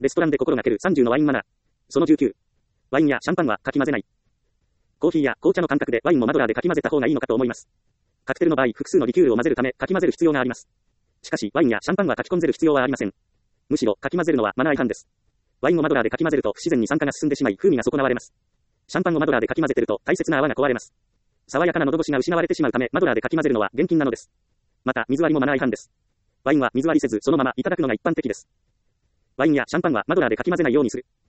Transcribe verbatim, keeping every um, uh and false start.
レストランで心がけるさんじゅうのワインマナー。そのじゅうきゅう。ワインやシャンパンはかき混ぜない。コーヒーや紅茶の感覚でワインもマドラーでかき混ぜた方がいいのかと思います。カクテルの場合、複数のリキュールを混ぜるため、かき混ぜる必要があります。しかし、ワインやシャンパンはかき混ぜる必要はありません。むしろ、かき混ぜるのはマナー違反です。ワインをマドラーでかき混ぜると不自然に酸化が進んでしまい、風味が損なわれます。シャンパンをマドラーでかき混ぜてると大切な泡が壊れます。爽やかな喉越しが失われてしまうため、マドラーでかき混ぜるのは厳禁なのです。また、水割りもマナー違反です。ワインは水割りせず、そのままいただくのが一般的です。ワインやシャンパンはマドラーでかき混ぜないようにする。